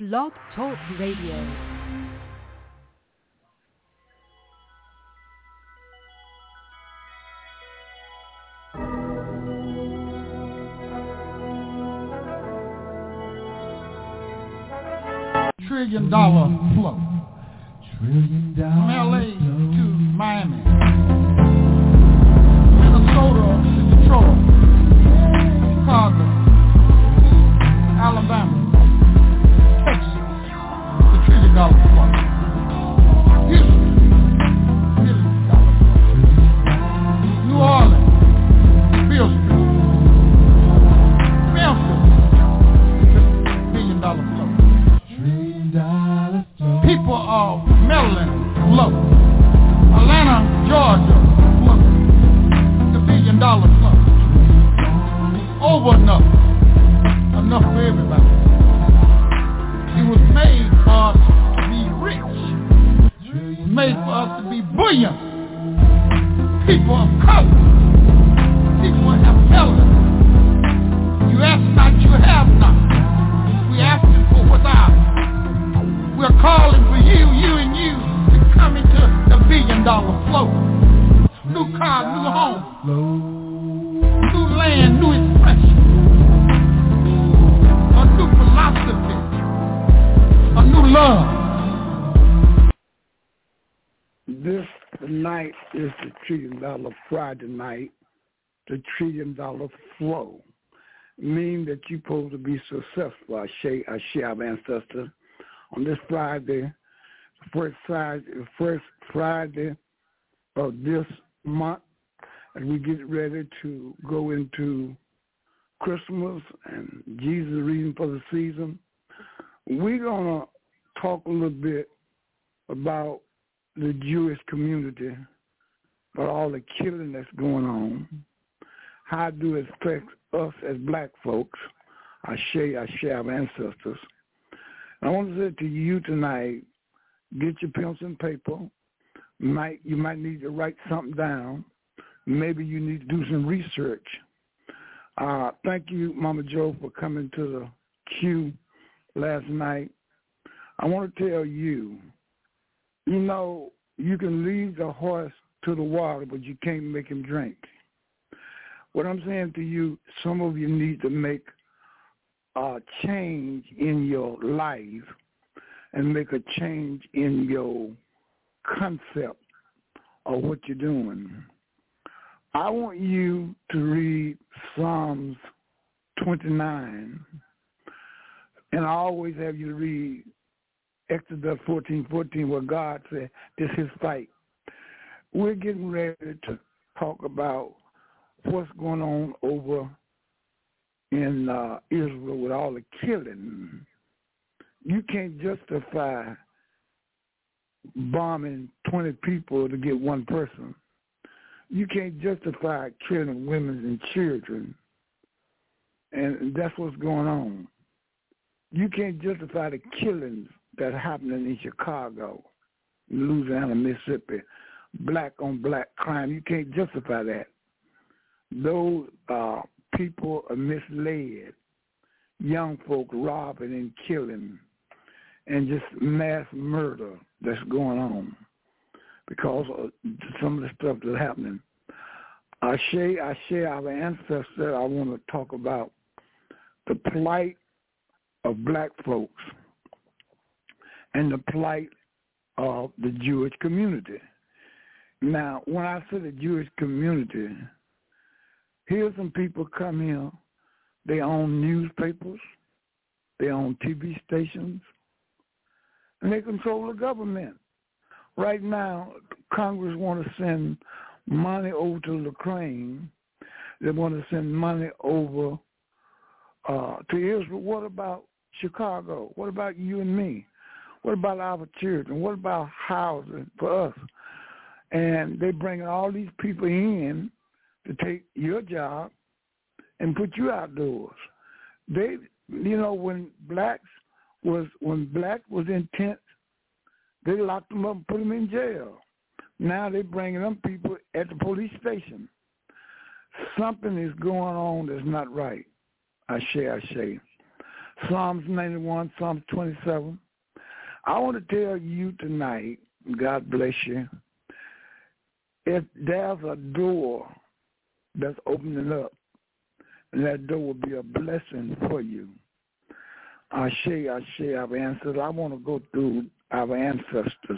Blog Talk Radio. $1 trillion flow. From LA to Miami, Minnesota to Detroit, Chicago, Alabama, Texas, the $1 trillion flow. Houston, $1 billion flow. New Orleans, Beale Street, Memphis, $1 billion flow. People of Maryland, flow. Atlanta, Georgia, flow. The $1 billion flow. Over enough for everybody. It was made for us to be rich. It was made for us to be buoyant. People of color. People of melanin. You ask not, you have not. We asking for what's ours. We're calling for you and you to come into the $1 billion flow. New car, new home, new land, new expression, a new philosophy, a new love. This night is the $1 trillion Friday night, the $1 trillion flow, meaning that you're supposed to be successful. I share our ancestors. On this Friday, first Friday of this month, as we get ready to go into Christmas and Jesus reading for the season, we're going to talk a little bit about the Jewish community, about all the killing that's going on, how do it affect us as black folks. I share our ancestors. I want to say to you tonight, get your pencil and paper. You might need to write something down. Maybe you need to do some research. Thank you, Mama Joe, for coming to the queue last night. I want to tell you, you can lead the horse to the water, but you can't make him drink. What I'm saying to you, some of you need to make change in your life and make a change in your concept of what you're doing. I want you to read Psalms 29, and I always have you read Exodus 14:14, where God said, this is his fight. We're getting ready to talk about what's going on over in Israel with all the killing. You can't justify bombing 20 people to get one person. You can't justify killing women and children. And that's what's going on. You can't justify the killings that are happening in Chicago, Louisiana, Mississippi, black on black crime. You can't justify that. Those people are misled, young folk robbing and killing, and just mass murder that's going on because of some of the stuff that's happening. I share our ancestors. I want to talk about the plight of black folks and the plight of the Jewish community. Now, when I say the Jewish community, here's some people come here, they own newspapers, they own TV stations, and they control the government. Right now, Congress want to send money over to Ukraine. They want to send money over to Israel. What about Chicago? What about you and me? What about our children? What about housing for us? And they bringing all these people in to take your job and put you outdoors. They, when black was in tents, they locked them up and put them in jail. Now they're bringing them people at the police station. Something is going on that's not right. I say. Psalms 91, Psalms 27. I want to tell you tonight, God bless you, if there's a door that's opening up, and that door will be a blessing for you. Ashe, our ancestors. I want to go through our ancestors,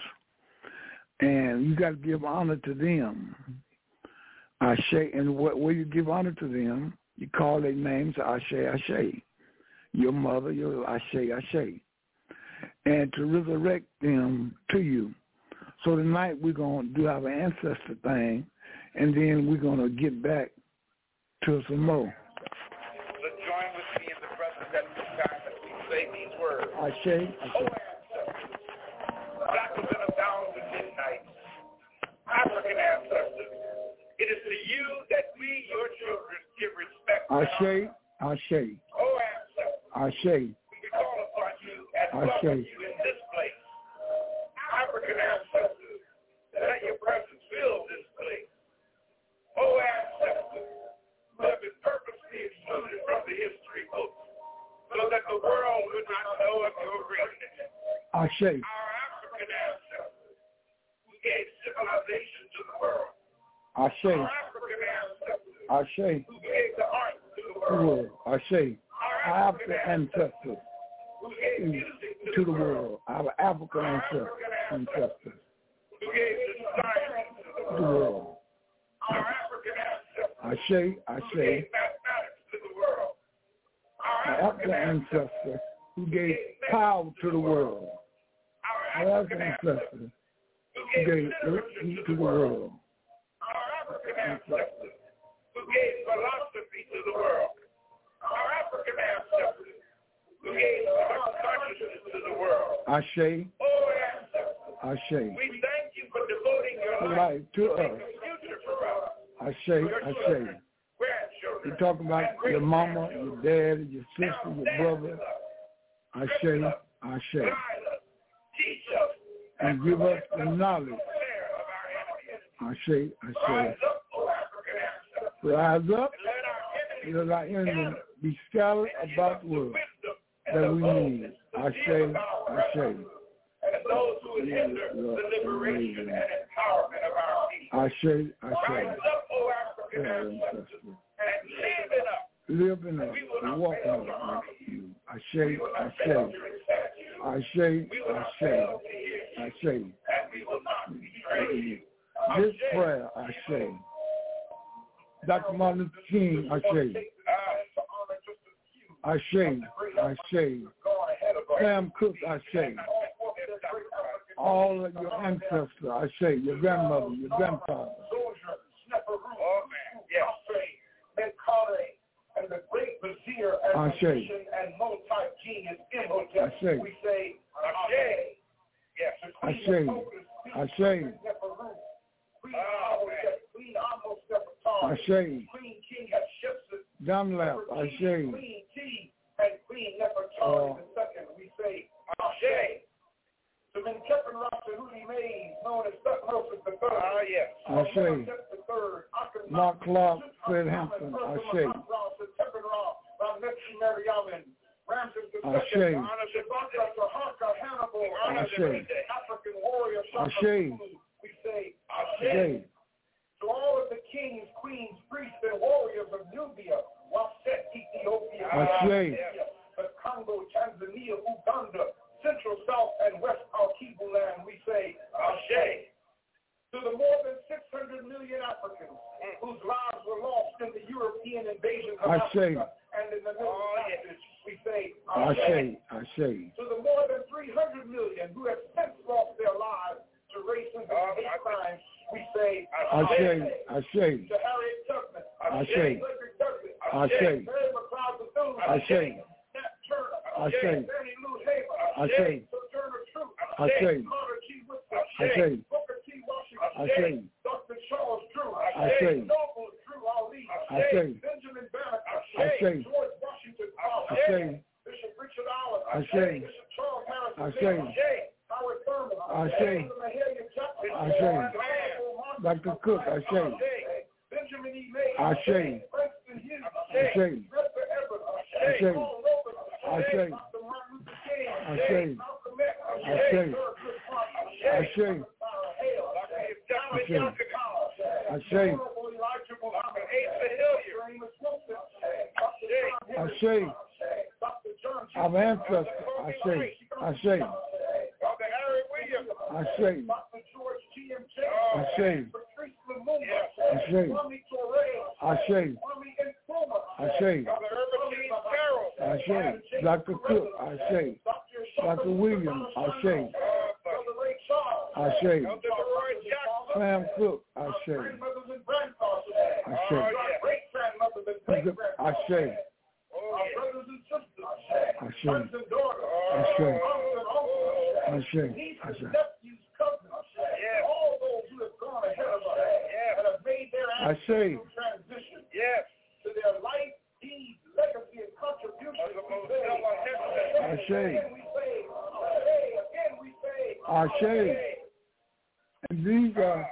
and you got to give honor to them. Ashe, and where you give honor to them, you call their names Ashe. Your mother, your Ashe. And to resurrect them to you. So tonight we're going to do our ancestor thing, and then we're going to get back to some more. So join with me in the presence at this time as we say these words. Ashe. Oh, ancestors, blacker than 1,000 midnights, African ancestors, it is to you that we, your children, give respect. Ashe. Oh, ancestors. Ashe. We call upon you and welcome you in this place. African ancestors, let your presence fill this place. Oh, ancestors, who have been purposely excluded from the history books so that the world would not know of your greatness. Ashe. Our African ancestors, who gave civilization to the world. Ashe. Our African ancestors, Ashe. who gave the arts to the world. Ashe. Our African ancestors who gave music to the world. Our African ancestors who gave the science to the world. Our African ancestors Ashe. who gave mathematics to the world. Our African ancestors who gave power to the world. Our African ancestors who gave literacy to the world. Our African ancestors who gave philosophy to the world. Our African ancestors who gave consciousness to the world. Ashe. Oh, ancestors. Ashe. We thank you for devoting your life to us. Future for us. Ashe. You're talking about your mama, your dad, your sister, your brother. Ashe. Teach us and give us the knowledge. Ashe. Rise up. Let our enemies be scattered about the world that we need. Ashe. And those who would hinder the liberation and empowerment of our people. Ashe. Rise up, O African ancestors, and live in us. Live in us and walk in us like you. Ashe. This prayer, Ashe. Dr. Martin Luther King, Ashe. Sam Cooke, Ashe. All of your ancestors, Ashe, your grandmother, your grandfather. And the great vizier and magician and multi-genius Imhotep, we say, Ashe. Yes. Ashe. Ashe. Queen King Hatshepsut, Dunlap, Ashe. Queen T, and Queen Nefertari II, we say, Ashe. To Menkapen Rasahuti Mays, known as Thutmose III. Ashe. Mark Clark, Fred Hampton, Ashe. Ashe. African warrior, Ashe. we say, Ashe. To all of the kings, queens, priests, and warriors of Nubia, Waset, Ethiopia, Ashe. the Congo, Tanzania, Uganda, Central, South, and West Alkibu land, we say, Ashe. To the more than 600 million Africans whose lives were lost in the European invasions of Africa and in the Middle Passage, we say, Ashe. To the more than 300 million who have since lost their lives to racism and hate crimes, we say, Ashe. To Harriet Tubman, Ashe. Frederick Douglass, Ashe. Mary McLeod Bethune, Ashe. Nat Turner, Ashe. Fannie Lou Hamer, Ashe. Sojourner Truth, Ashe. Carter G. Woodson, Ashe. Booker T. Washington, Ashe. Dr. Charles Drew, Ashe. Noble Drew Ali, Ashe. Benjamin Banneker, Ashe. George Washington Carver, Ashe. Bishop Richard Allen, Ashe. Bishop Charles Harrison, Ashe. Howard Thurman, Ashe. Mahalia Jackson, Ashe. Dr. Cook, Ashe. Benjamin E. May, Ashe. Princeton Hughes, Ashe. Medford Everett, Ashe. Paul Robeson, Our ancestors, Dr. Cook, Dr. Williams, Sam Cook, to their life, deeds, legacy, and contribution. And these are,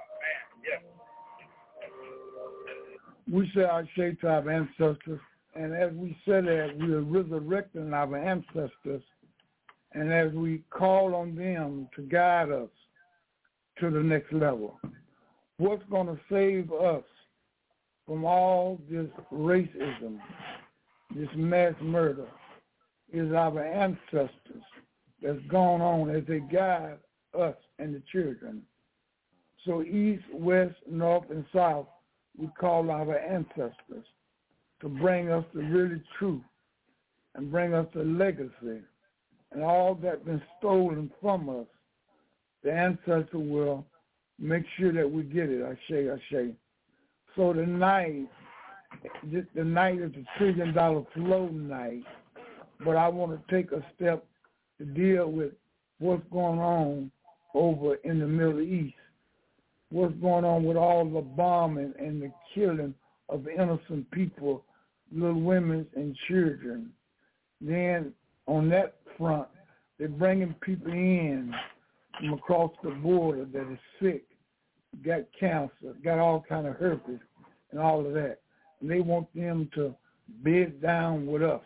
we say Ashe to our ancestors, and as we say that, we are resurrecting our ancestors, and as we call on them to guide us to the next level. What's going to save us from all this racism, this mass murder, is our ancestors that's gone on as they guide us and the children. So east, west, north, and south, we call our ancestors to bring us the really truth and bring us the legacy and all that's been stolen from us. The ancestor will make sure that we get it, Ashe. So tonight, the night is the $1 trillion flow night, but I want to take a step to deal with what's going on over in the Middle East, what's going on with all the bombing and the killing of innocent people, little women and children. Then on that front, they're bringing people in from across the border that is sick, got cancer, got all kind of herpes and all of that. And they want them to bed down with us.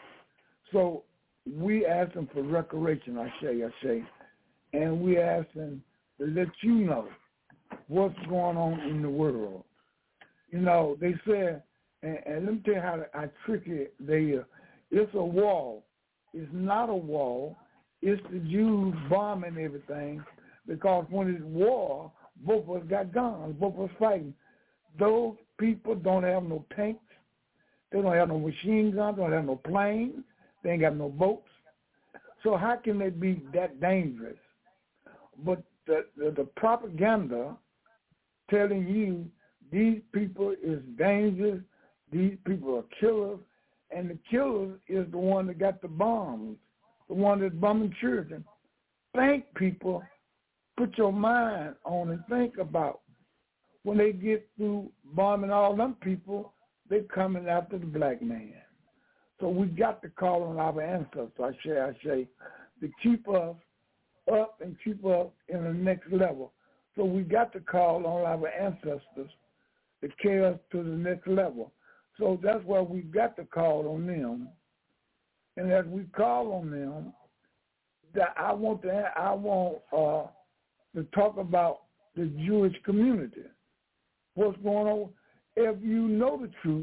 So we ask them for reparation, Ashe. And we ask them to let you know what's going on in the world. You know, they said, and let me tell you how tricky they are. It's a wall. It's not a wall. It's the Jews bombing everything, because when it's war, both of us got guns, both of us fighting. Those people don't have no tanks. They don't have no machine guns. They don't have no planes. They ain't got no boats. So how can they be that dangerous? But the propaganda telling you these people is dangerous, these people are killers, and the killers is the one that got the bombs, the one that's bombing children. Think, people, put your mind on and think about when they get through bombing all them people, they're coming after the black man. So we got to call on our ancestors, Ashe, to keep us up and keep us in the next level. So we got to call on our ancestors to carry us to the next level. So that's why we got to call on them. And as we call on them, that I want to talk about the Jewish community. What's going on? If you know the truth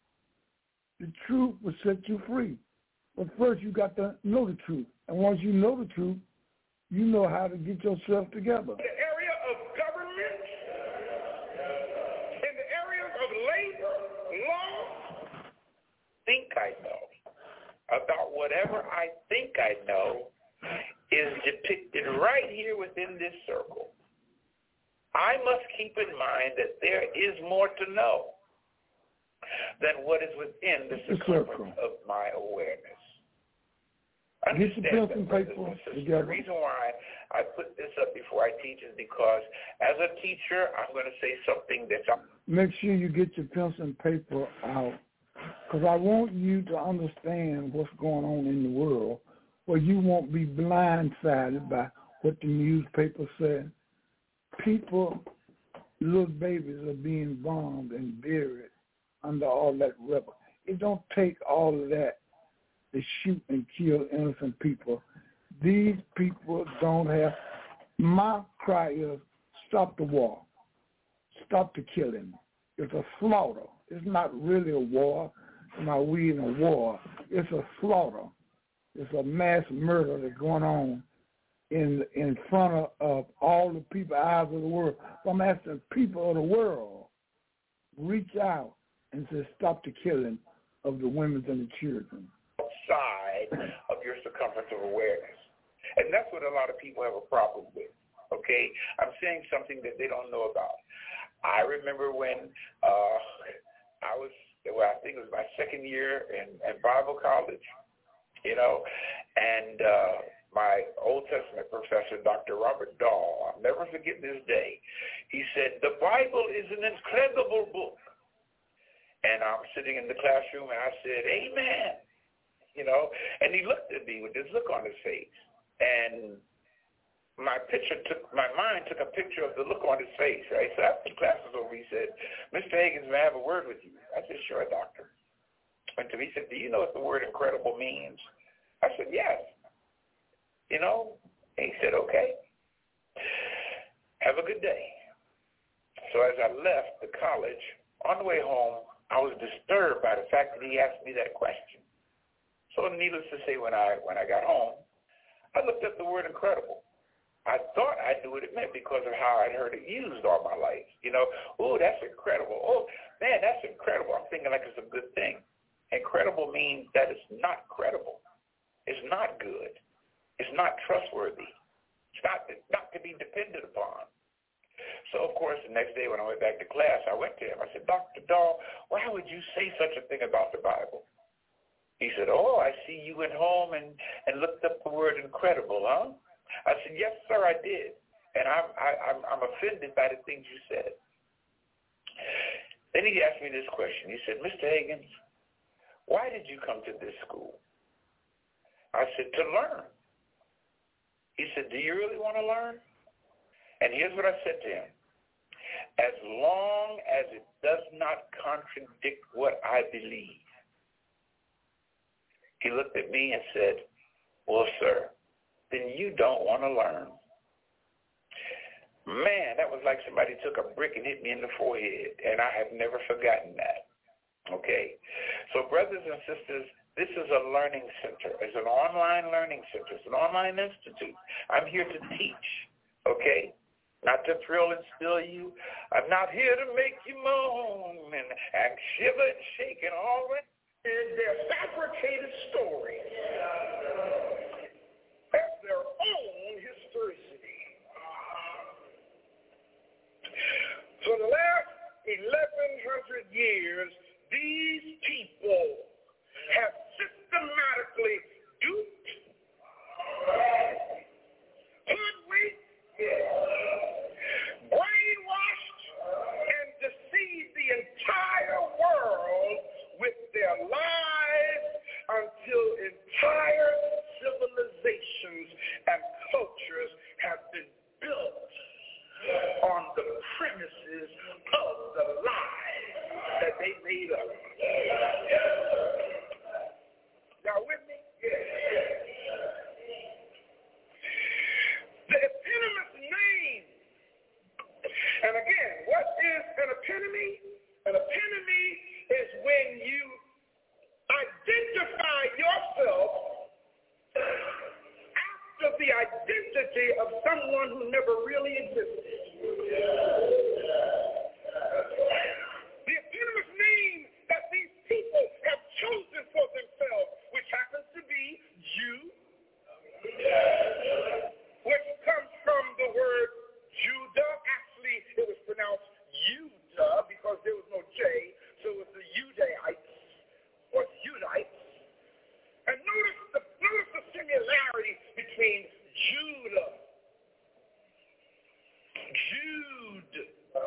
will set you free. But first you got to know the truth. And once you know the truth, you know how to get yourself together. The area of government, in the areas of labor, law, think I know about whatever I think I know is depicted right here within this circle. I must keep in mind that there is more to know than what is within the circumference of my awareness. Understand that, the reason why I put this up before I teach is because as a teacher, I'm going to say something that's... Make sure you get your pencil and paper out, because I want you to understand what's going on in the world, where you won't be blindsided by what the newspaper said. People, little babies are being bombed and buried under all that rubble. It don't take all of that to shoot and kill innocent people. These people don't have. My cry is, stop the war. Stop the killing. It's a slaughter. It's not really a war. It's not we in a war. It's a slaughter. It's a mass murder that's going on in front of all the people, eyes of the world. So I'm asking people of the world, reach out and say, stop the killing of the women and the children. Side of your circumference of awareness. And that's what a lot of people have a problem with, okay? I'm saying something that they don't know about. I remember when I think it was my second year in Bible college, and my Old Testament professor, Dr. Robert Dahl, I'll never forget this day, he said, the Bible is an incredible book. And I'm sitting in the classroom, and I said, amen, and he looked at me with this look on his face. And my mind took a picture of the look on his face, right? So after the class was over, he said, Mr. Hagins, may I have a word with you? I said, sure, doctor. And he said, do you know what the word incredible means? I said, yes. And he said, okay. Have a good day. So as I left the college, on the way home, I was disturbed by the fact that he asked me that question. So needless to say, when I got home, I looked up the word incredible. I thought I knew what it meant because of how I'd heard it used all my life. Oh, that's incredible. Oh, man, that's incredible. I'm thinking like it's a good thing. Incredible means that it's not credible. It's not good. It's not trustworthy. It's not to be depended upon. So, of course, the next day when I went back to class, I went to him. I said, Dr. Dahl, why would you say such a thing about the Bible? He said, oh, I see you went home and looked up the word incredible, huh? I said, yes, sir, I did. And I'm offended by the things you said. Then he asked me this question. He said, Mr. Hagins, why did you come to this school? I said, to learn. He said, do you really want to learn? And here's what I said to him. As long as it does not contradict what I believe. He looked at me and said, well, sir, then you don't want to learn. Man, that was like somebody took a brick and hit me in the forehead, and I have never forgotten that. Okay? So brothers and sisters, this is a learning center. It's an online learning center. It's an online institute. I'm here to teach, okay? Not to thrill and still you. I'm not here to make you moan and shiver and shake and all that. They're fabricated stories. That's their own historicity. For the last 1,100 years, these people have systematically duped, hoodwinked, brainwashed, and deceived the entire world with their lies until entire civilizations and cultures have been built on the premises of the lies that they made up. Y'all with me? The eponymous name. And again, what is an epitome? An epitome is when you identify yourself after the identity of someone who never really existed. The eponymous name that these people have chosen for themselves, which happens to be Jew, which comes from the word Judah. Actually, it was pronounced Judah because there was no J, so it was the Judaites or Judites. And notice the similarity between Judah, Jude,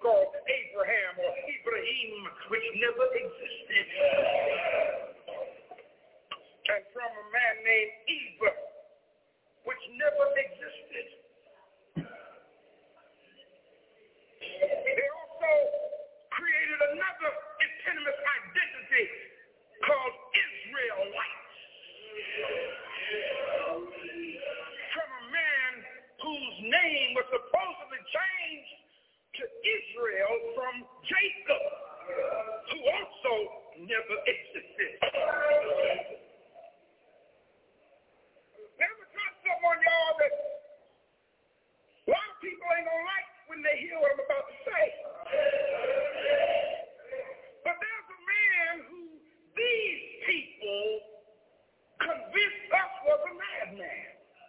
called Abraham or Ibrahim, which never existed. And from a man named Eva, which never existed. They also created another eponymous identity called Israelites. From a man whose name was supposedly changed to Israel from Jacob, who also never existed. Never got someone, y'all, that a lot of people ain't gonna like when they hear what I'm about to say. But there's a man who these people convinced us was a madman.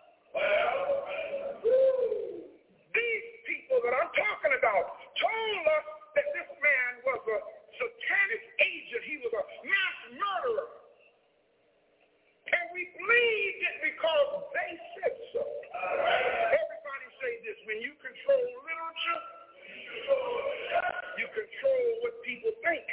These people that I'm talking about told us that this man was a satanic agent. He was a mass murderer. And we believed it because they said so. Everybody say this: when you control literature, you control what people think.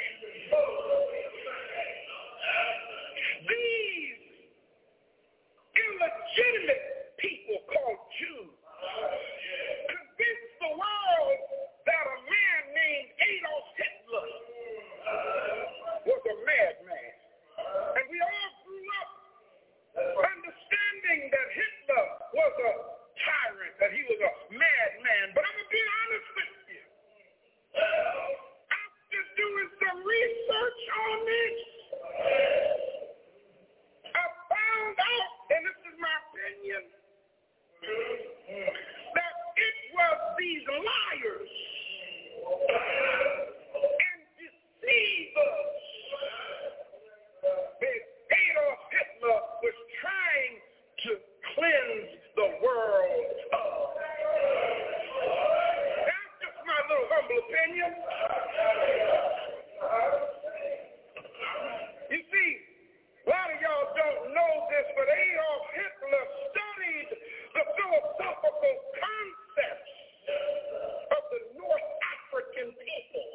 These illegitimate people called Jews convinced the world that a man named Adolf Hitler was a madman. And we all grew up understanding that Hitler was a tyrant, that he was a madman. But I'm going to be honest with you. After doing some research on this, I found out, and this is my opinion, that it was these liars and deceivers that Adolf Hitler was trying to cleanse the world of. That's just my little humble opinion. You see, a lot of y'all don't know this, but Adolf Hitler studied the philosophical concepts of the North African people.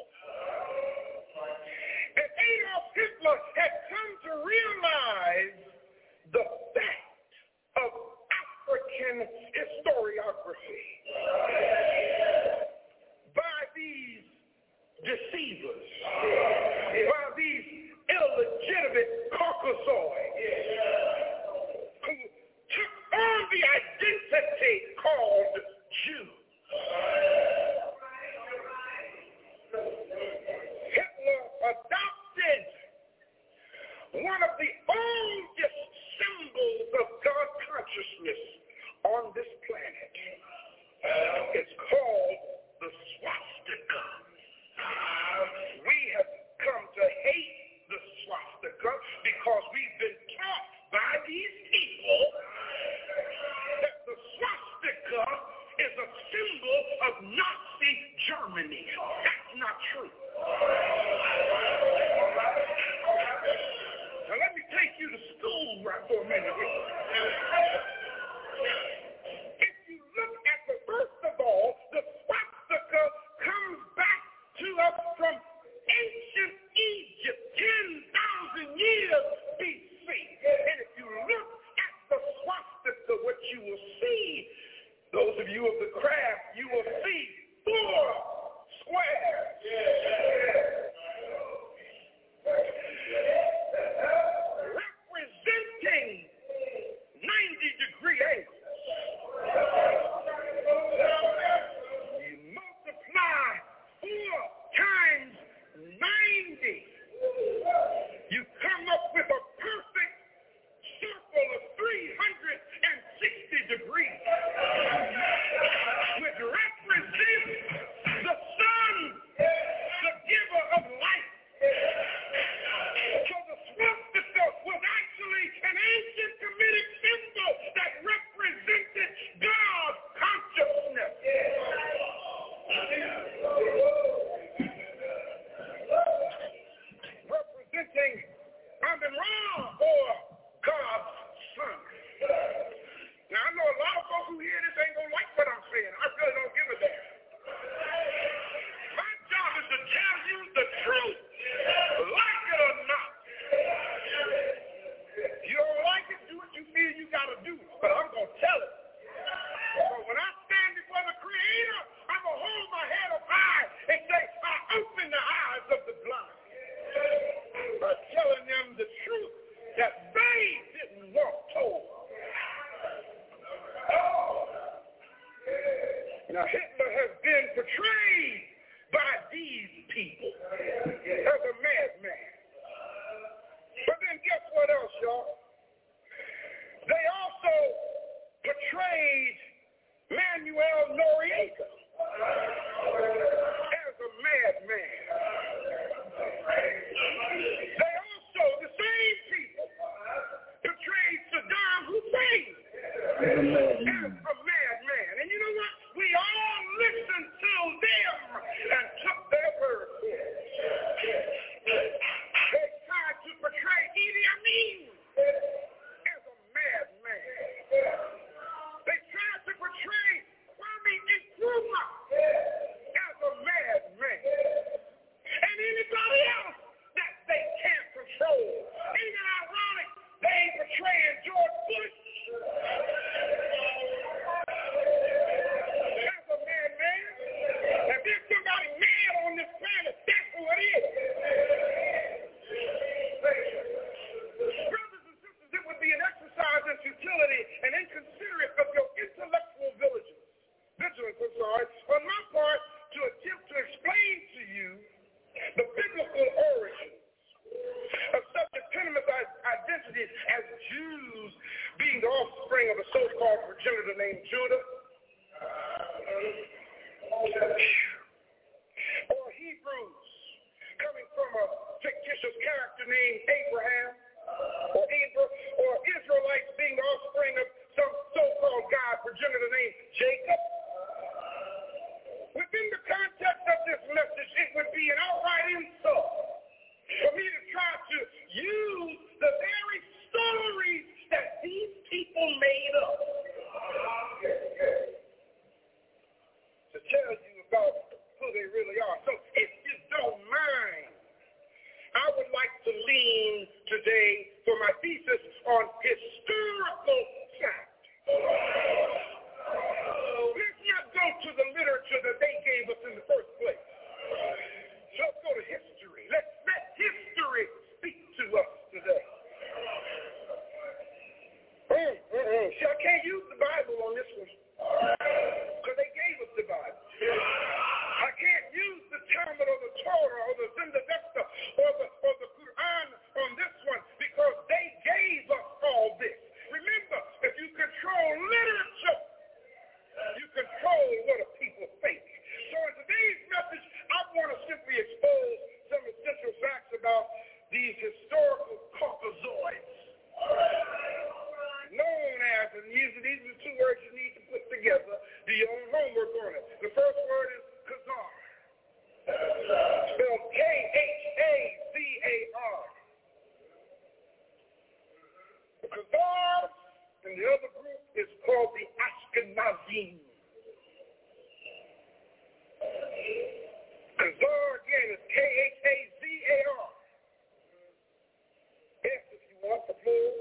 And Adolf Hitler had come to realize the fact of African historiography by these deceivers, by these illegitimate Caucasoids who took on the identity called Jew. Hitler adopted one of the oldest symbols of God consciousness on this planet. It's called the swastika. We have come to hate the swastika because we've been taught by these people that the swastika is a symbol of Nazi Germany. That's not true. Now let me take you to school right for a minute. If you look at the, first of all, the swastika comes back to us from ancient Egypt, 10,000 years BC. And if you look at the swastika, what you will see, those of you of the craft, you will see 4 squares. Representing 90-degree angles. You multiply 4 times Hebrews, coming from a fictitious character named Abraham, or Israelites being the offspring of some so-called God progenitor named Jacob. Within the context of this message, it would be an outright insult for me to try to use the very stories that these people made up to tell you about who they really are. So if you don't mind, I would like to lean today for my thesis on historical fact. Let's not go to the literature that they gave us in the first place. Let's go to history. Let history speak to us today. See, I can't use the Bible on this one because they gave us the Bible. I can't use the Talmud or the Torah or the Zendavesta or the Quran on this one because they gave us all this. Remember, if you control literature, you control what a people think. So in today's message, I want to simply expose some essential facts about these historical Caucasoids. Known as, and these are the two words you need to put together. Do your own homework on it. The first word is Khazar. Spelled Khazar. The Khazar and the other group is called the Ashkenazim. Khazar again is Khazar. Yes, if you want the plural.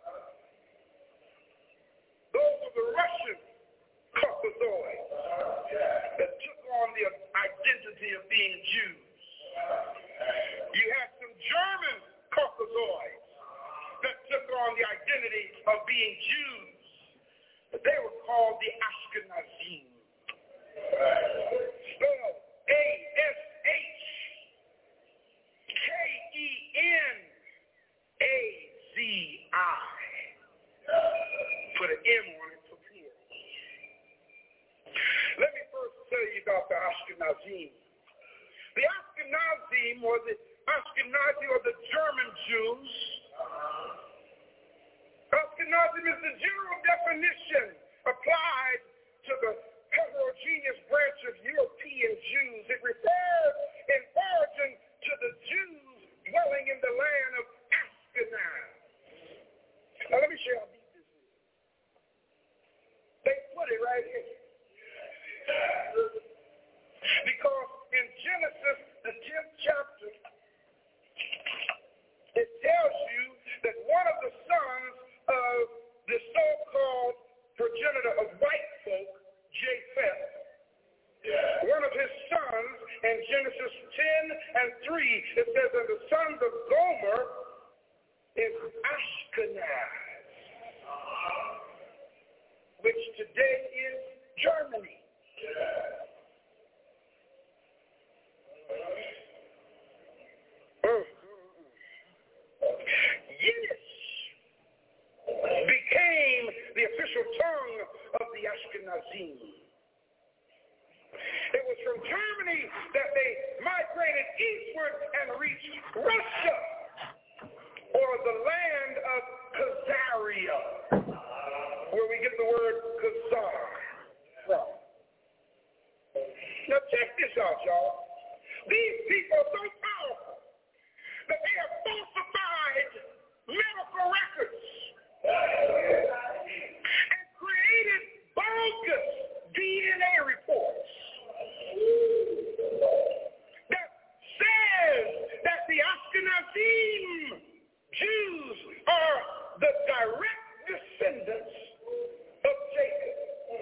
Those are the Russian Caucasoids that took on the identity of being Jews. You had some German Caucasoids that took on the identity of being Jews. But they were called the Ashkenazim. Spelled A-S-H-K-E-N-A-Z-I. Put an M on it for plural. Let me first tell you about the Ashkenazim. The Ashkenazim or the Ashkenazi or the German Jews. Ashkenazim is the general definition applied to the heterogeneous branch of European Jews. It refers in origin to the Jews dwelling in the land of Ashkenaz. Now let me show you. They put it right here. Because in Genesis, the 10th chapter, it tells you that one of the sons of the so-called progenitor of white folk, Japheth, one of his sons in Genesis 10:3, it says that the sons of Gomer is Ashkenaz, which today is Germany. Yiddish became the official tongue of the Ashkenazim. It was from Germany that they migrated eastward and reached Russia, or the land of Khazaria, where we get the word Khazar from. Now check this out, y'all. These people are so powerful that they have falsified medical records and created bogus DNA reports that says that the Ashkenazim Jews are the direct descendants of Jacob.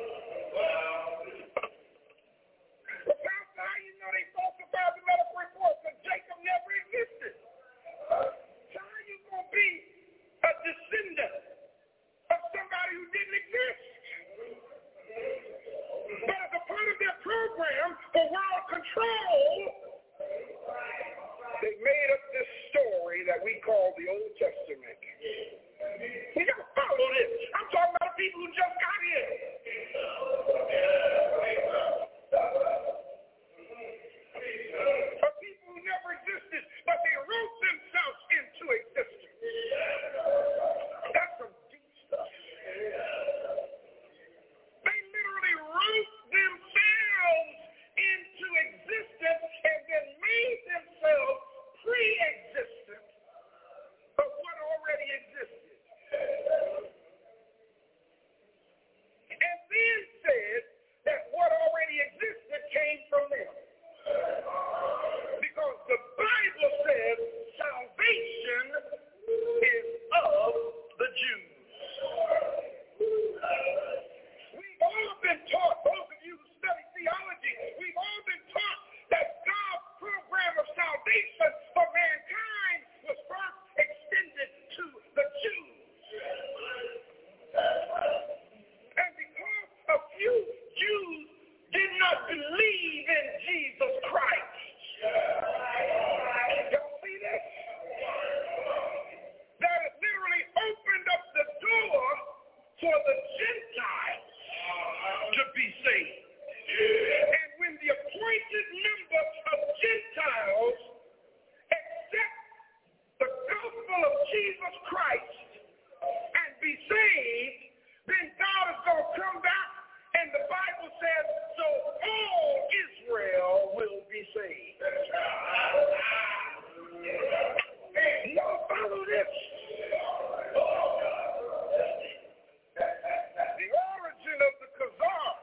But Pastor, how you know they falsified the medical reports that Jacob never existed? So how you going to be a descendant of somebody who didn't exist? But as a part of their program for world control, they made up this story that we call the Old Testament. You got to follow this. I'm talking about people who just got here. A Gentiles accept the gospel of Jesus Christ and be saved, then God is going to come back, and the Bible says, so all Israel will be saved. Y'all follow this? The origin of the Khazars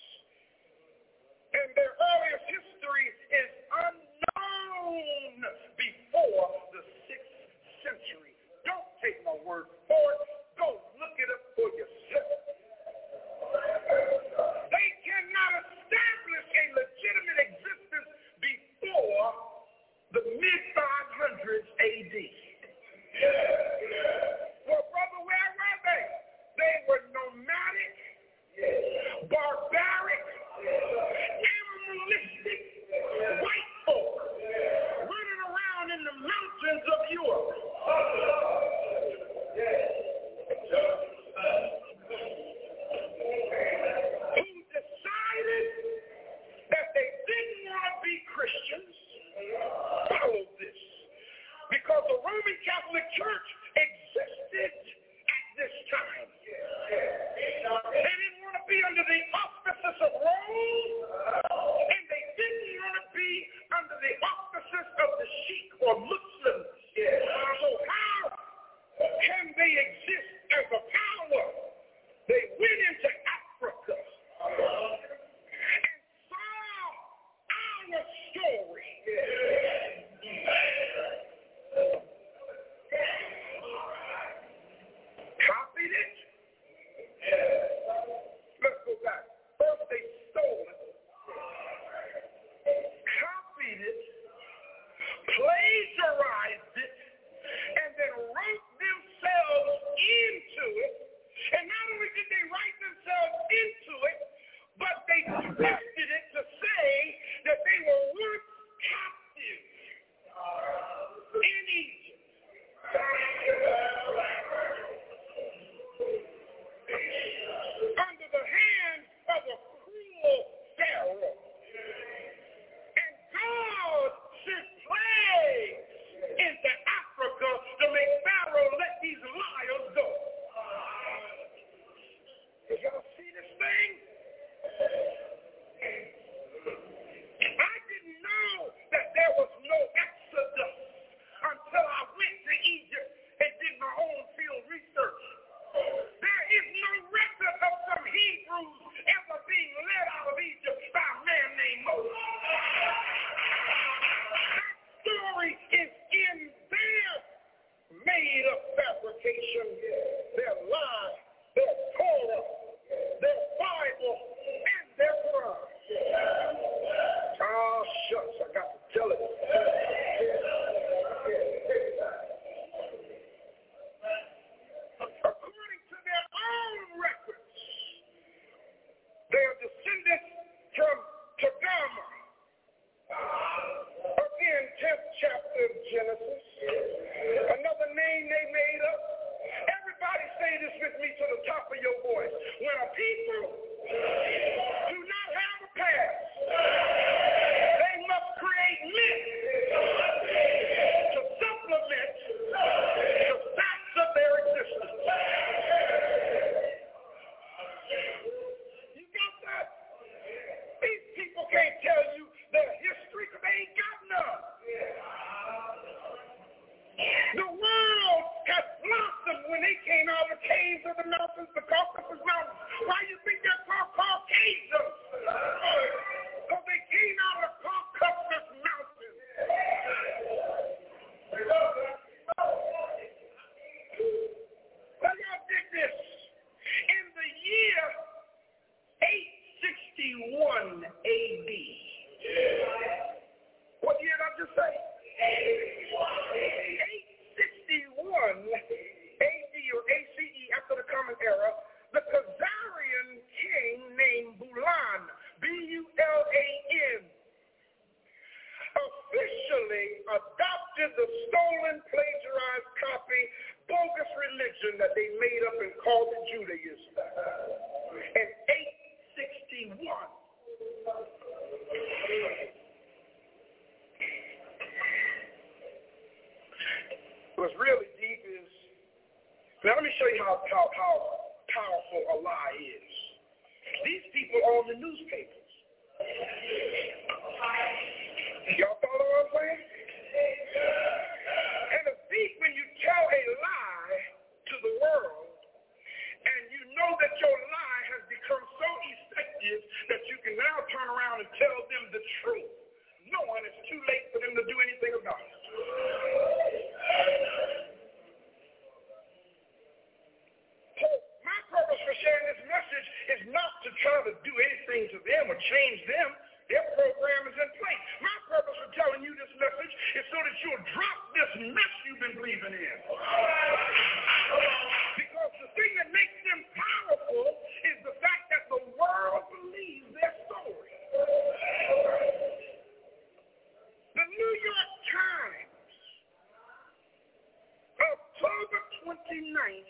and their earliest history is unknown before the 6th century. Don't take my word for it. Go look it up for yourself. They cannot establish a legitimate existence before the mid-500s AD. Well, brother, where were they? They were nomadic, barbaric, animalistic white folk running around in the mountains of Europe. Who decided that they didn't want to be Christians. Follow this. Because the Roman Catholic Church existed at this time. They didn't want to be under the auspices of Rome, and they didn't want to be under the auspices of the Sheikh or Muslims. So how can they exist as a power? They went into Africa and saw our story. Copied it. Let's go back. First they stole it, copied it, plagiarized it, and then wrote themselves into it. And not only did they write themselves into it, but they twisted it to say that they were once captive in Egypt. Under the hands of a cruel Pharaoh. And God sent plagues into Africa to make Pharaoh let these liars go. Did y'all see this thing? I didn't know that there was no Exodus until I went to Egypt and did my own field research. There is no record of some Hebrews ever being led out of Egypt by a man named Moses. That story is in their made-up fabrication, their lie, their Torah, their Bible, and their Quran. Ah, shucks, I got to tell it. According to their own records, they are descendants from Togarmah. Again, 10th chapter of Genesis. Another name they made up. Everybody say this with me to the top of your voice. When a people do not have a past, they must create myths to supplement the facts of their existence. You got that? These people can't tell you their history because they ain't got none. The world has blossomed when they came out of the caves of the mountains, the Caucasus Mountains. Why do you think they're called Caucasians? Because they came out of the Caucasus Mountains. Now y'all dig this. In the year 861 AD. What year did I just say? 861 AD or ACE, after the Common Era, the Khazarian king named Bulan, B-U-L-A-N, officially adopted the stolen, plagiarized copy, bogus religion that they made up and called it Judaism. In 861. what's really deep is, now let me show you how powerful a lie is. These people own the newspapers. Y'all follow what I'm saying? And it's deep when you tell a lie to the world, and you know that your lie has become so effective that you can now turn around and tell them the truth, knowing it's too late for them to do anything about it. So my purpose for sharing this message is not to try to do anything to them or change them. Their program is in place. My purpose for telling you this message is so that you'll drop this mess you've been believing in. Because the thing that makes them powerful is the fact that the world believes their story. The New York Times, October 29th,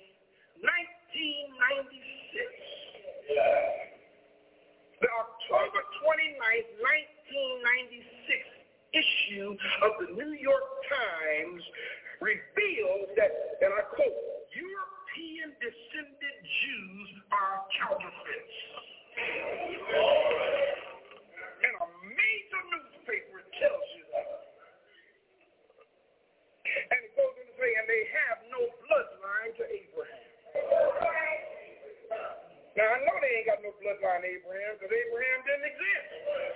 1996. The October 29th, 1996 issue of the New York Times reveals that, and I quote, European descended Jews are counterfeits. And a major newspaper tells you that. And it goes on to say, and they have no bloodline to Abraham. Now, I know they ain't got no bloodline to Abraham because Abraham didn't exist.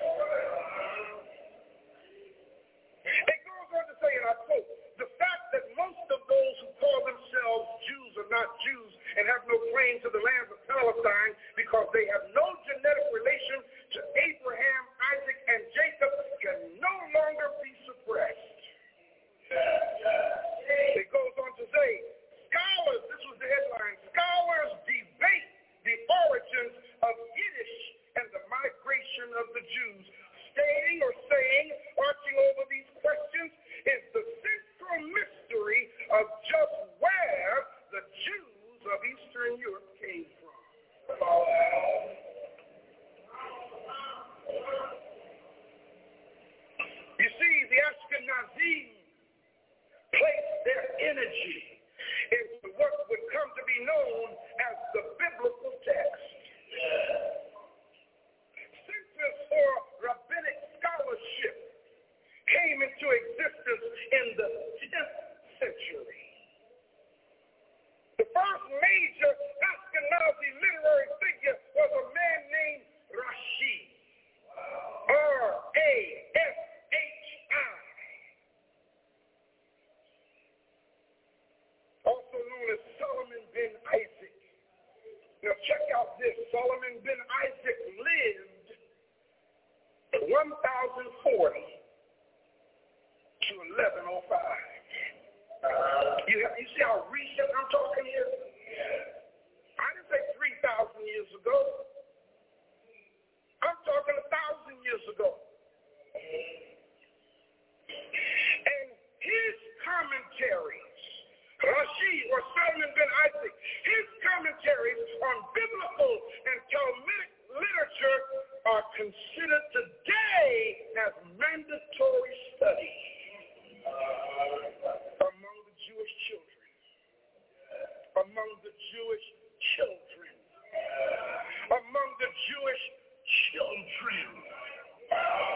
It goes on to say, and I quote, the fact that most of those who call themselves Jews are not Jews and have no claim to the lands of Palestine because they have no genetic relation to Abraham, Isaac, and Jacob can no longer be suppressed. It goes on to say, scholars, this was the headline, scholars debate the origins of Yiddish and the migration of the Jews. Stating or saying, arching over these questions, is the central mystery of just where the Jews of Eastern Europe came from. You see, the Ashkenazim placed their energy into what would come to be known as the biblical text. Centers for rabbinic scholarship came into existence in the 10th century. The first major Ashkenazi literary figure was a man named Rashi, R-A-S-H-I, also known as Solomon bin Isaac. Now check out this. Solomon bin Isaac lived 1040 to 1105. You see how recent I'm talking here? I didn't say 3,000 years ago. I'm talking 1,000 years ago. And his commentaries, Rashi or Solomon bin Isaac, his commentaries on biblical and Talmudic literature are considered today as mandatory study among the Jewish children. Among the Jewish children. Among the Jewish children.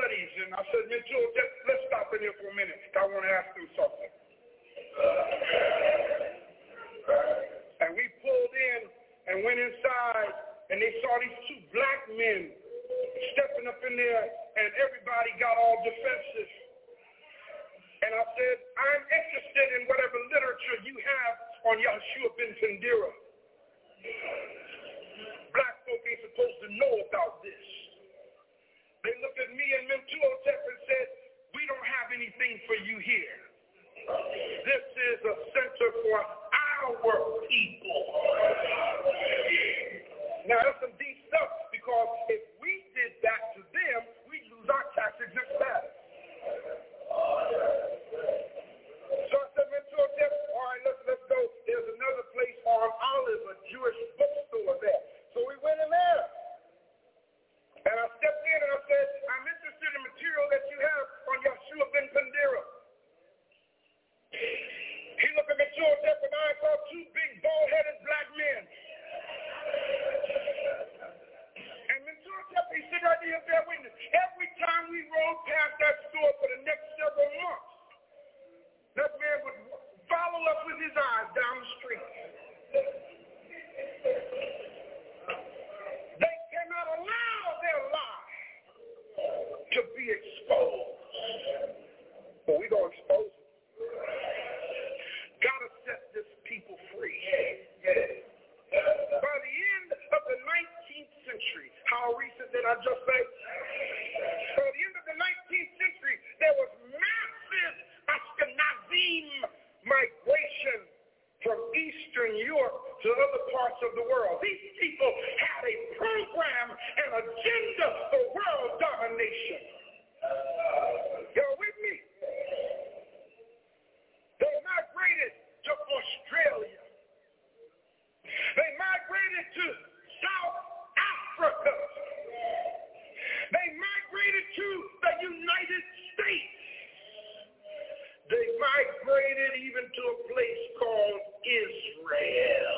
buddies, and I said, Mitchell, let's stop in here for a minute. I want to ask them something. And we pulled in and went inside, and they saw these two black men stepping up in there, and everybody got all defensive. And I said, I'm interested in whatever literature you have on Yahshua ben Tandera. Black folk ain't supposed to know about this. They looked at me and Mentuhotep and said, we don't have anything for you here. This is a center for our people. Now, that's some deep stuff, because if we did that to them, we'd lose our tax-exempt status. So I said, Mentuhotep, all right, let's go. There's another place on Olive, a Jewish bookstore there. So we went in there. And I stepped in and I said, I'm interested in material that you have on Yahshua ben Tandera. He looked at Mentuhotep and I saw two big bald-headed black men. And Mentuhotep, he said right there, bear witness. Every time we rode past that store for the next several months, that man would follow us with his eyes down the street. They cannot allow their lie to be exposed. But we're going to expose it. Got to set this people free. By the end of the 19th century, how recent did I just say? By the end of the 19th century, there was massive Ashkenazim migration from Eastern Europe to other parts of the world. These people had a program and agenda for world domination. Y'all with me? They migrated to Australia. They migrated to South Africa. They migrated to the United States. They migrated even to a place called Israel,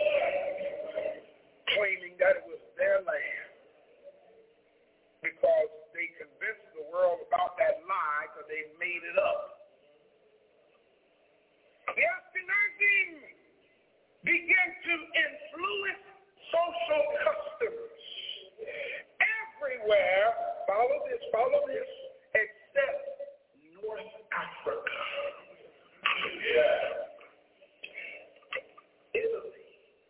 claiming that it was their land, because they convinced the world about that lie because they made it up. The Ashkenazim began to influence social customs everywhere, follow this, except North Africa. Italy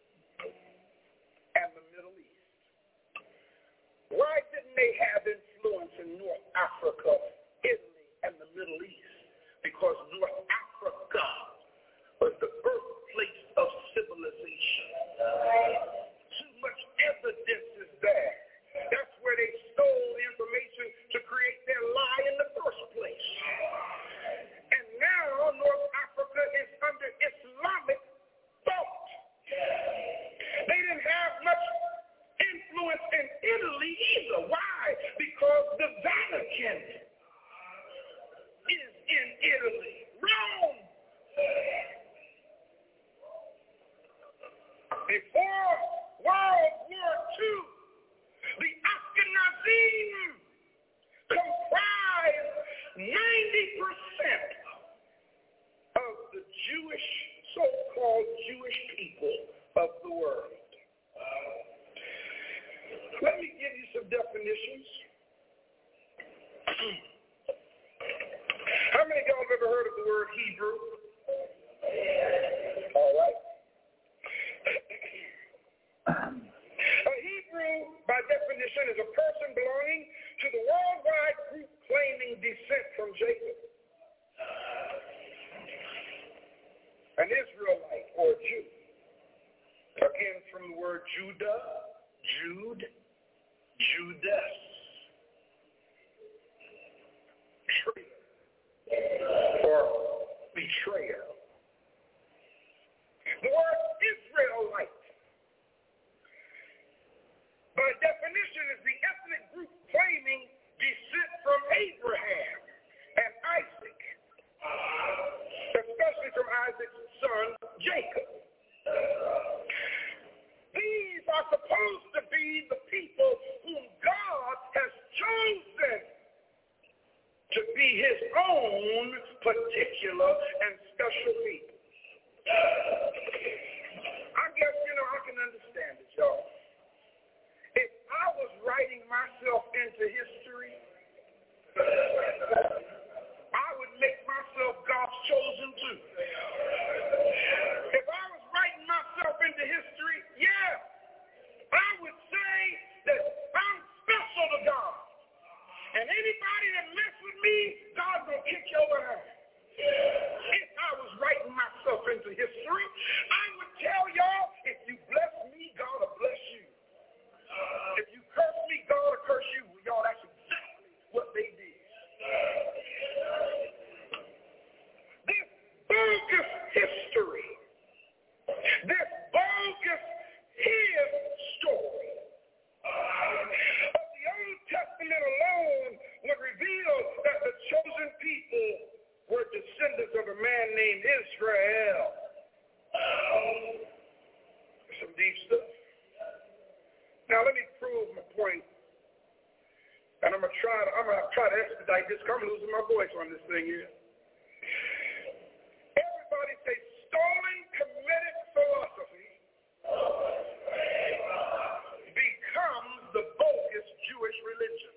and the Middle East. Why didn't they have influence in North Africa, Italy, and the Middle East? Because North Africa was the birthplace of civilization. Too much evidence is there. That's where they stole the information to create their lie in the first place. And now North Africa is under Islamic thought. They didn't have much influence in Italy either. Why? Because the Vatican is in Italy. Rome. Before World War II, the Ashkenazim comprised 90% of the Jewish, so-called Jewish people of the world. Let me give you some definitions. How many of y'all have ever heard of the word Hebrew? All right. A Hebrew, by definition, is a person belonging to the worldwide group claiming descent from Jacob. An Israelite or Jew. Again, from the word Judah, Jude, Judas. Traitor or betrayer. The word Israelite, by definition, is the ethnic group claiming descent from Abraham and Isaac, especially from Isaac's son, Jacob. These are supposed to be the people whom God has chosen be his own particular and special people. I guess, I can understand it, y'all. If I was writing myself into history, I would make myself God's chosen too. If I was writing myself into history, I would say that I'm special to God. And anybody that mess with me, God's going to kick your behind. If I was writing myself into history, I would tell y'all, if you bless me, God will bless you. If you curse me, God will curse you. Well, y'all, that's exactly what they did. This bogus history, this bogus his story of the Old Testament alone would reveal that the chosen people were descendants of a man named Israel. Some deep stuff. Now let me prove my point. And I'm gonna try to expedite this because I'm losing my voice on this thing here. Everybody say stolen committed philosophy becomes the bogus Jewish religion.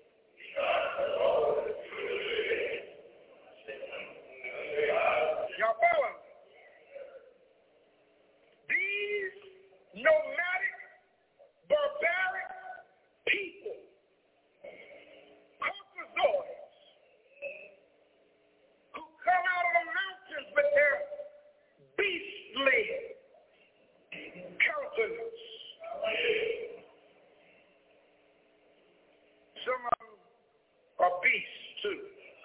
Y'all follow? These nomadic, barbaric people, Caucasoids, who come out of the mountains with their beastly countenance. Some of them are beasts too.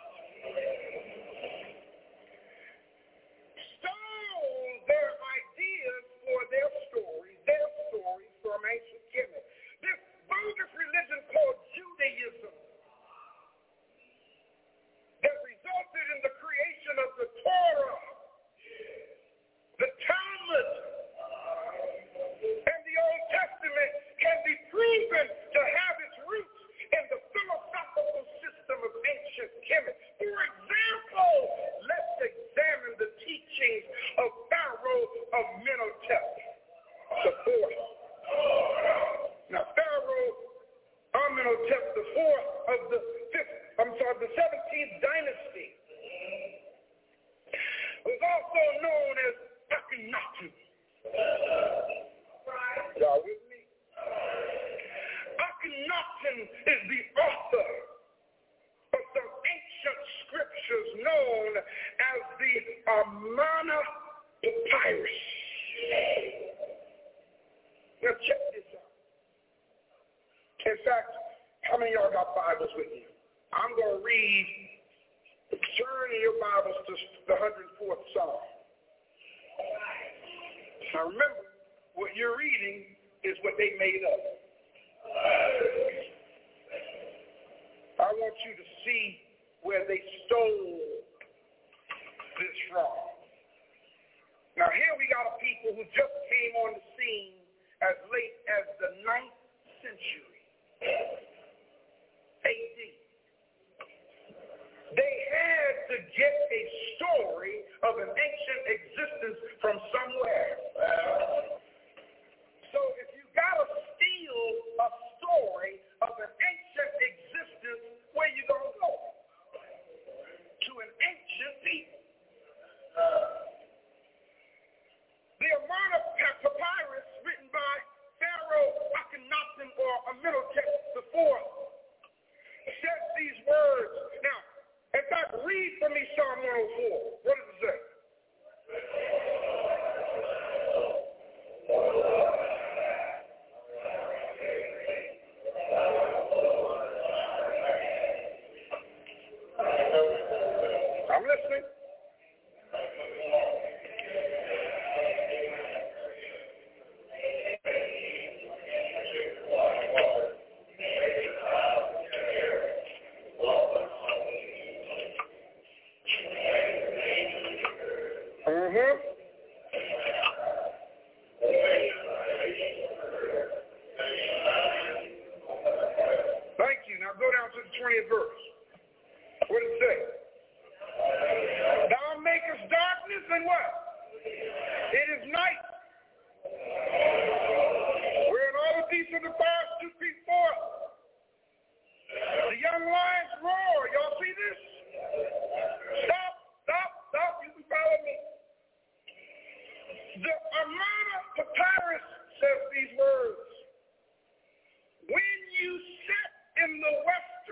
Stole their ideas for their stories from ancient Kemet. This bogus religion called Judaism that resulted in the creation of the Torah, the Talmud, and the Old Testament can be proven to have its roots in the philosophical system of ancient Kemet. For example, let's examine the teachings of Pharaoh of Amenhotep IV. Now, Pharaoh Amenhotep IV of the 17th dynasty was also known as Akhenaten. Y'all with me? Akhenaten is the author of some ancient scriptures known as the Amarna Papyrus. Now check this out. In fact, how many of y'all got Bibles with you? I'm going to read, turn in your Bibles to the 104th Psalm. Now remember, what you're reading is what they made up. I want you to see where they stole this from. Now here we got a people who just came on the scene as late as the 9th century AD. They had to get a story of an ancient existence from somewhere. So if you got to steal a story of an ancient existence, where you going to go? To an ancient people. The Amarna Papyrus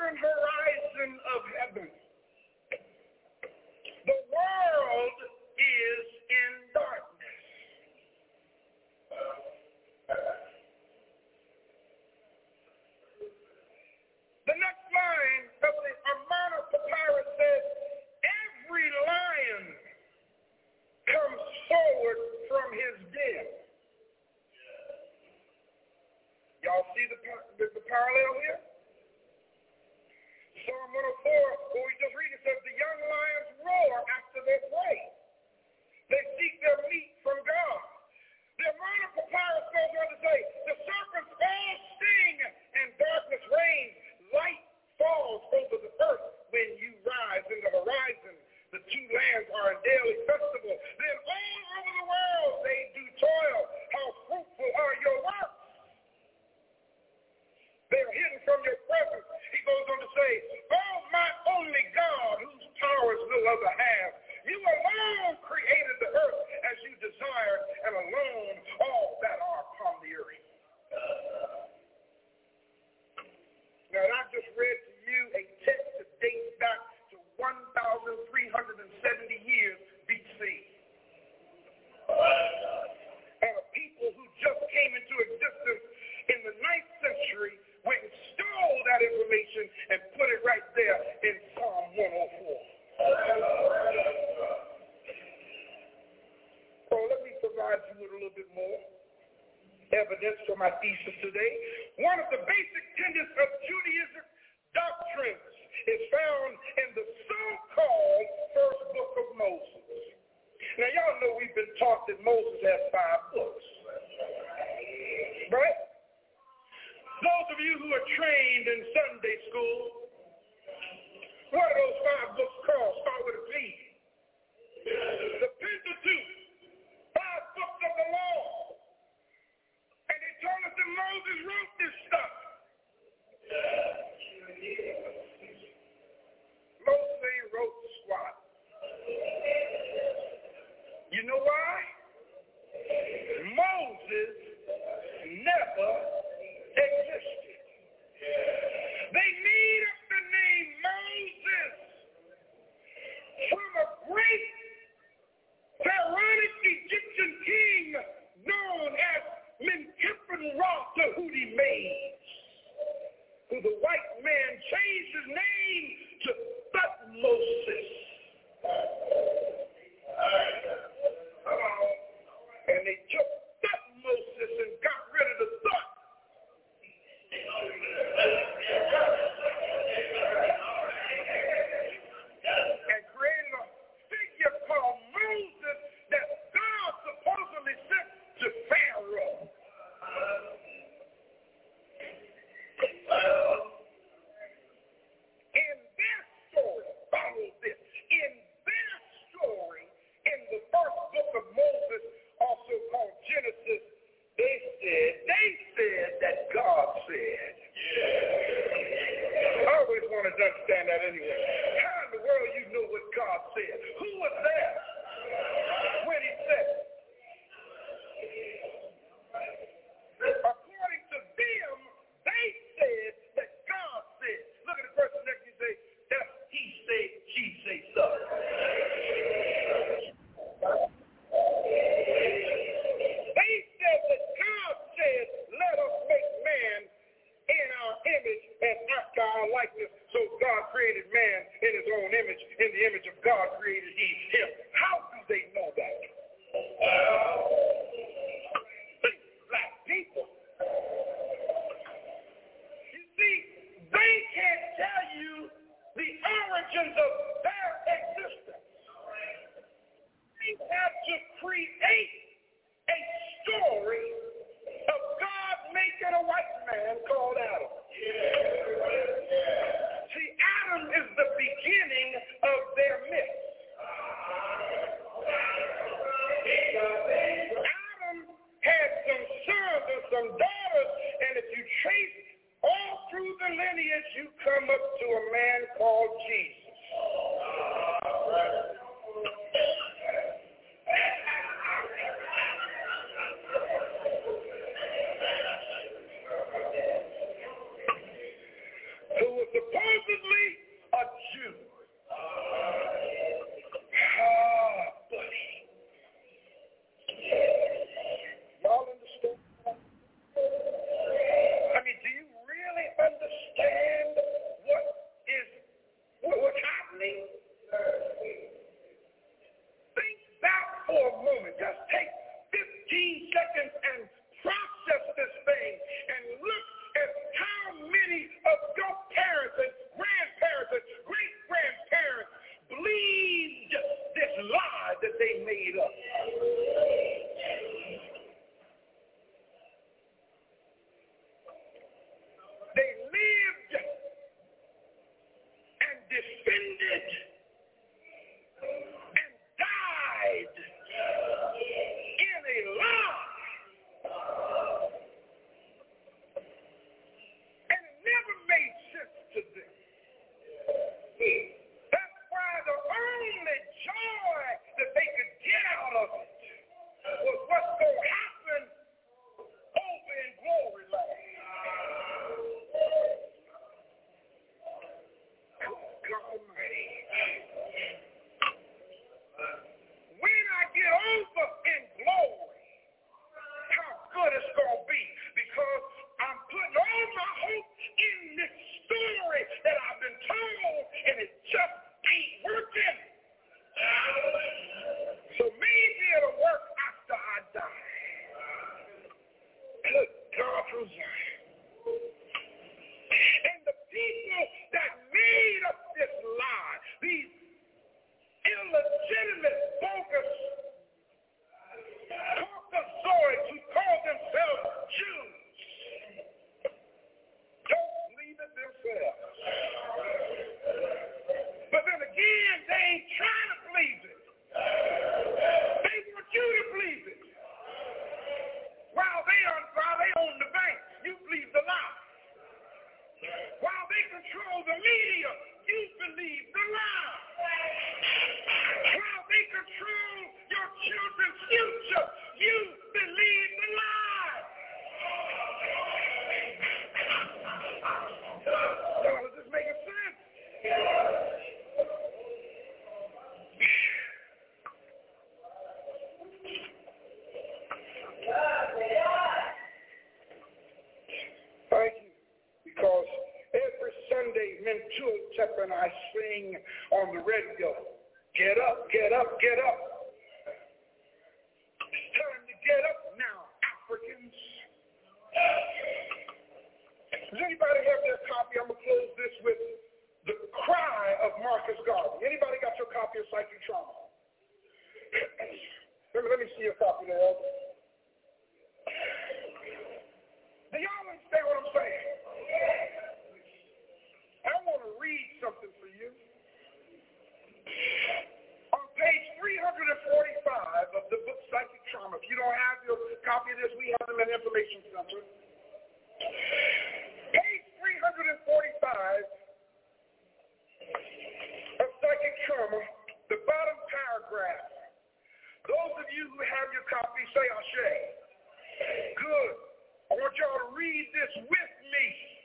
eastern horizon of heaven. The world is in darkness. The next line of the Amarna Papyrus says, every lion comes forward from his den. Y'all see the parallel here? Psalm 104, where we just read, it says, the young lions roar after their prey. They seek their meat from God. The Amarna Papyrus goes on to say, the serpents all sting and darkness reigns. Light falls over the earth when you rise in the horizon. The two lands are a daily festival. Then all over the world they do toil. How fruitful are your works? They are hidden from your presence. He goes on to say, oh, my only God, whose powers no other have. You alone created the earth as you desired, and alone all that are upon the earth. Now, I just read to you a text that dates back to 1,370 years BC. And a people who just came into existence in the 9th century went and stole that information and put it right there in Psalm 104. So let me provide you with a little bit more evidence for my thesis today. One of the basic tenets of Judaism doctrines is found in the so-called first book of Moses. Now, y'all know we've been taught that Moses has 5 books, right? Those of you who are trained in Sunday school, what are those 5 books called? Start with a P. The Pentateuch, 5 books of the law. And they told us that Moses wrote this stuff. Moses ain't wrote squat. You know why? Moses never existed. They made up the name Moses from a great pharaonic Egyptian king known as Menkaure Tahutni Mese, who the white man changed his name to Thutmose. And they took Thutmose and got rid of the Thut. And created a figure called Moses that God supposedly sent to Pharaoh. In their story, follow this. In their story, in the first book of Moses, also called Genesis, they said that God said. I always wanted to understand that anyway. How in the world you know what God said? Who was there when he said it? According to them, they said that God said. Look at the person next to you and say, that's he said, she say so. They said that God said, let us make man in our image and after our likeness. So God created man in his own image. In the image of God created he him. How do they know that? Black people. You see, they can't tell you the origins of their existence. They have to create a story of God making a white man called Adam. See, Adam is the beginning of their myth. Adam had some sons and some daughters, and if you trace all through the lineage, you come up to a man called Jesus. Who was supposed through Zion. And the people that made up this lie, these illegitimate, bogus Caucasoids who call themselves Jews, don't believe it themselves. But then again, they ain't trying to believe it. They want you to believe it. While they own the bank, you believe the lie. While they control the media, you believe the lie. While they control your children's future, you believe the lie. Y'all, is this making sense? Thank you. Because every Sunday, Mentuhotep and I sing on the radio, get up, get up, get up. It's time to get up now, Africans. Does anybody have their copy? I'm going to close this with the cry of Marcus Garvey. Anybody got your copy of Psychic Trauma? Let me see your copy there. Do y'all understand what I'm saying? I want to read something for you. On page 345 of the book Psychic Trauma, if you don't have your copy of this, we have them in the Information Center. Page 345 of Psychic Trauma, the bottom paragraph. Those of you who have your copy, say Ashe. Good. I want y'all to read this with me.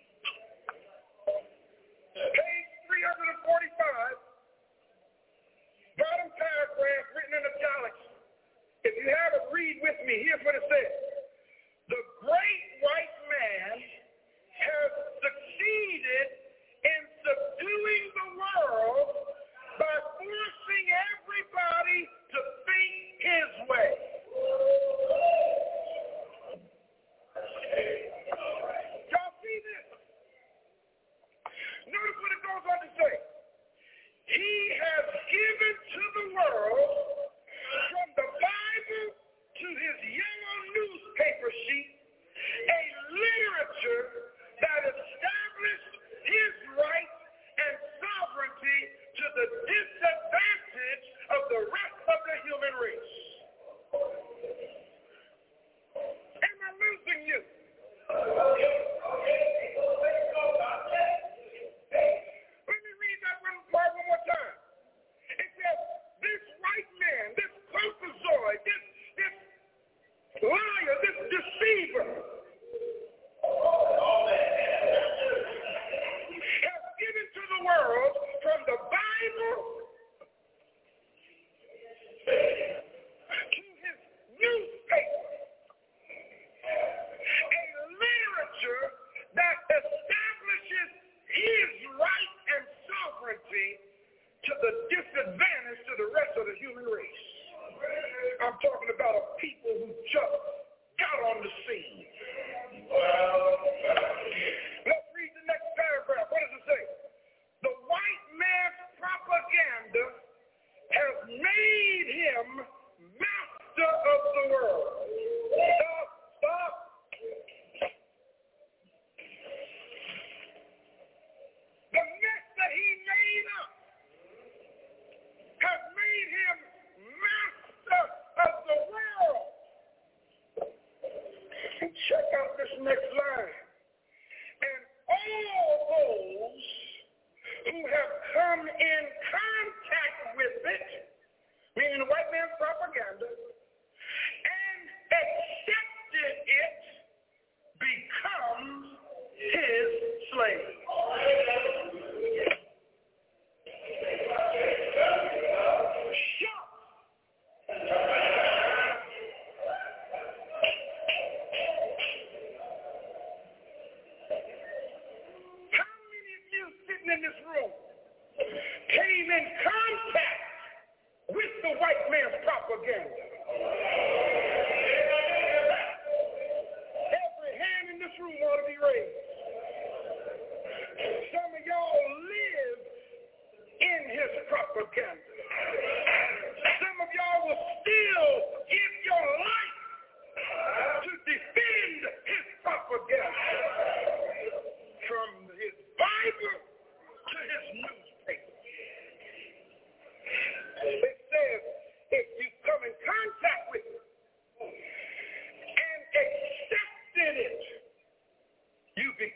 Page 345, bottom paragraph written in italics. If you have it, read with me. Here's what it says. The great white man has succeeded in subduing the world by forcing everybody to think his way. Y'all see this? Notice what it goes on to say. He has given to the world, from the Bible to his yellow newspaper sheet, a literature that established his rights and sovereignty to the disadvantage of the rest of the human race. Am I losing you? Let me read that part one more time. It says, this white man, this Caucasoid, this liar, this deceiver, has given to the world, from the Bible to his newspaper, a literature that establishes his right and sovereignty to the disadvantage to the rest of the human race. I'm talking about a people who just got on the scene. Let's read the next paragraph. What does it say? The white man's propaganda has made him master of the world. Stop. The mess that he made up has made him master of the world. And check out this next line. And all those who have come in contact with it, meaning the white man's propaganda, and accepted it, becomes his slave. Shut. How many of you sitting in this room came in contact with the white man's propaganda? Every hand in this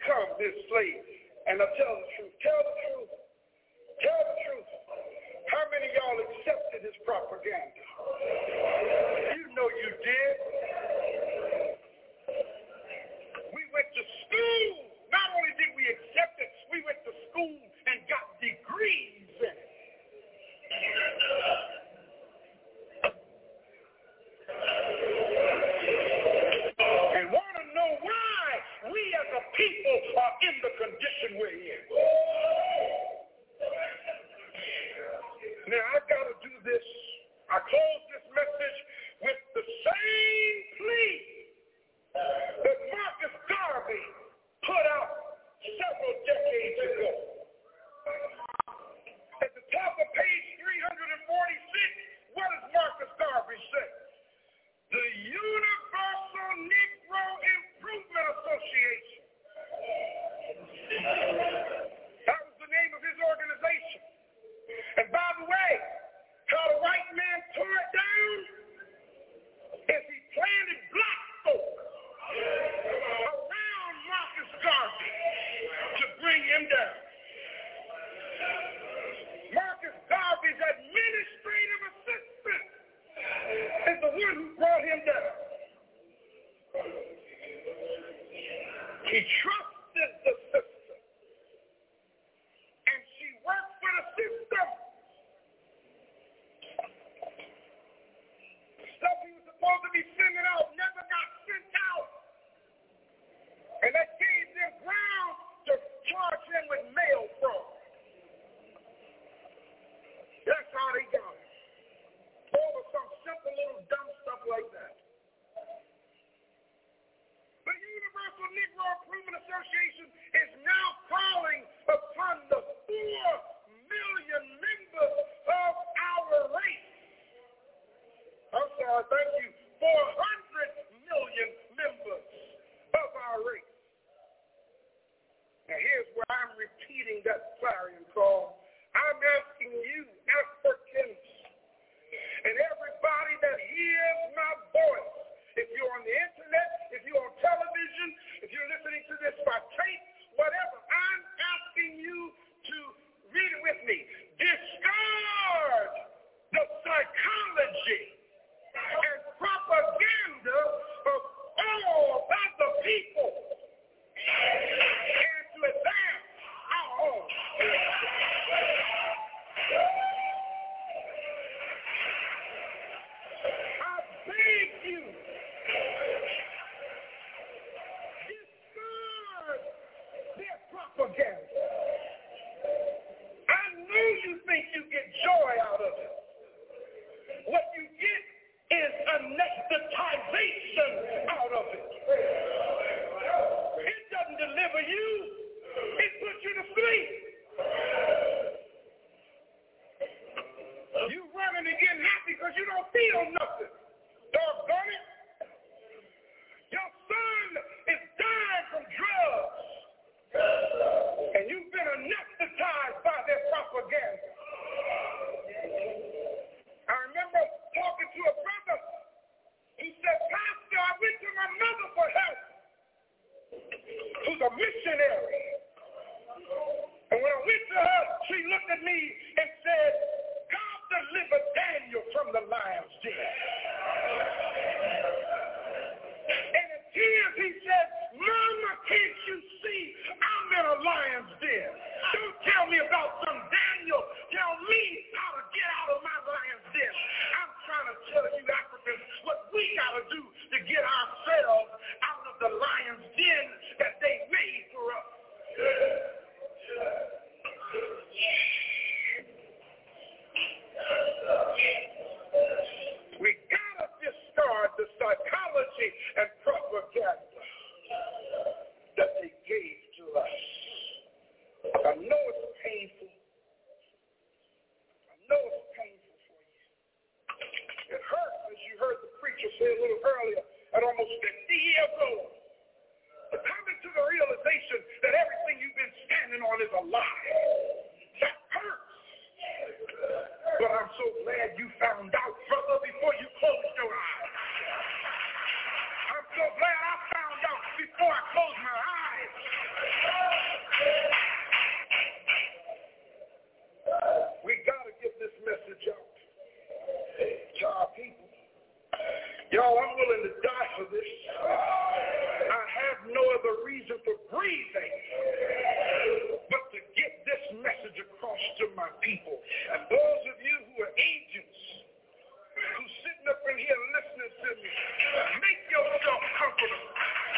become his slave. And I tell the truth. Tell the truth. Tell the truth. How many of y'all accepted his propaganda? You know you did. We went to school. Not only did we accept it, we went to school and got degrees in it. And want to know why we as a people are in the condition we're in. Now, I've got to do this. I close this message with the same plea that Marcus Garvey put out several decades ago. At the top of page 346, what does Marcus Garvey say? The Universal Negro Improvement Association. That was the name of his organization. And by the way, how the white man tore it down is he planted black folk around Marcus Garvey to bring him down. Marcus Garvey's administrative assistant is the one who brought him down. He trusted the system, and she worked for the system. Stuff he was supposed to be sending out never got sent out. And that gave them ground to charge him with mail fraud. That's how they got it. Over some simple little dumb stuff like that. The Universal Negro Improvement Association is now calling upon the 4 million members of our race. I'm sorry, thank you. 400 million members of our race. Now here's where I'm repeating that clarion call. I'm asking you, Africans, and everybody that hears my voice, if you're on the internet, if you're on television, if you're listening to this by tape, whatever, I'm asking you to read it with me. Discard the psychology and propaganda of all other people and to advance our own. I beg you, discard their propaganda. I know you think you get joy out of it. What you get is anesthetization out of it. It doesn't deliver you. It puts you to sleep. You running and getting happy because you don't feel nothing. Doggone it. Your son is dying from drugs. And you've been anesthetized by their propaganda. I remember talking to a brother who said, Pastor, I went to my mother for help, who's a missionary. And when I went to her, she looked at me and said, God delivered Daniel from the lion's den. And in tears he said, Mama, can't you see I'm in a lion's den? Don't tell me about some Daniel. Tell me how to get out of my lion's den. I'm trying to tell you Africans what we got to do to get ourselves out of the lion's den that they made for us. We got to discard the psychology and propaganda that they gave to us. I know it's painful. I know it's painful for you. It hurts, as you heard the preacher say a little earlier, at almost 50 years old. But coming to the realization that everything you've been standing on is a lie. That hurts. But I'm so glad you found out, brother, before you closed your eyes. I'm so glad I found out before I closed my eyes. other reason for breathing but to get this message across to my people. And those of you who are agents, who's sitting up in here listening to me, make yourself comfortable.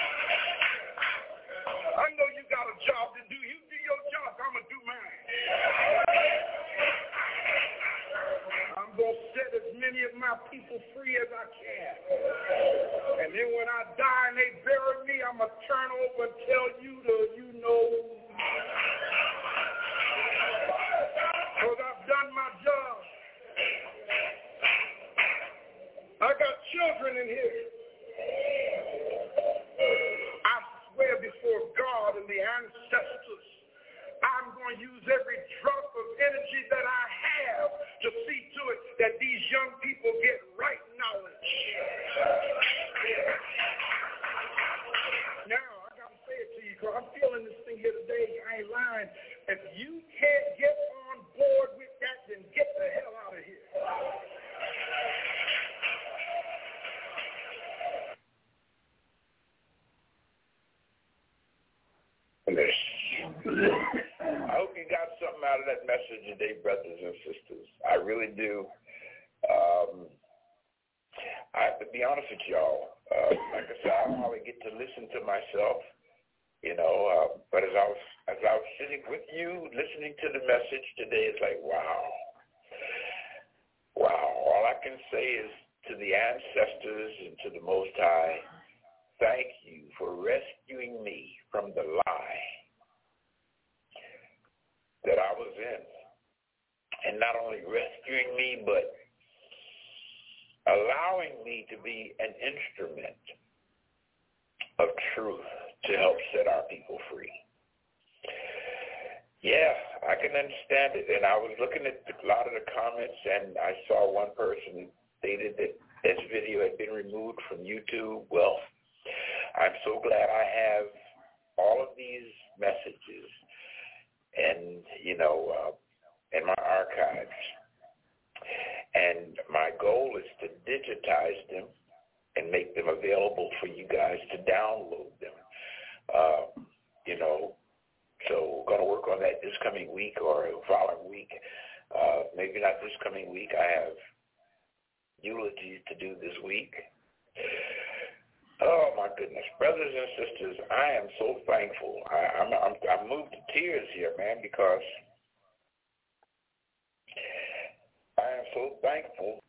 I know you got a job to do. You do your job, I'm going to do mine. I'm going to set as many of my people free as I can. And then when I die and they bury me, I'm going to turn over and tell you because I've done my job. I got children in here. I swear before God and the ancestors, I'm going to use every drop of energy that I have to see to it that these young people get right knowledge. Now, I got to say it to you because I'm feeling this thing here today. I ain't lying. If you can't get on board with that, then get the hell out of here. I hope you got something out of that message today, brothers and sisters. I really do. I have to be honest with y'all. Like I said, I don't really get to listen to myself, but as I was sitting with you, listening to the message today, it's like, wow. All I can say is to the ancestors and to the Most High, thank you for rescuing me from the lie that I was in. And not only rescuing me, but allowing me to be an instrument of truth to help set our people free. Yeah, I can understand it. And I was looking at a lot of the comments, and I saw one person stated that this video had been removed from YouTube. Well, I'm so glad I have all of these messages and, in my archives. And my goal is to digitize them and make them available for you guys to download them. So we're going to work on that this coming week or following week. Maybe not this coming week. I have eulogies to do this week. Oh my goodness, brothers and sisters, I am so thankful. I'm moved to tears here, man, because I am so thankful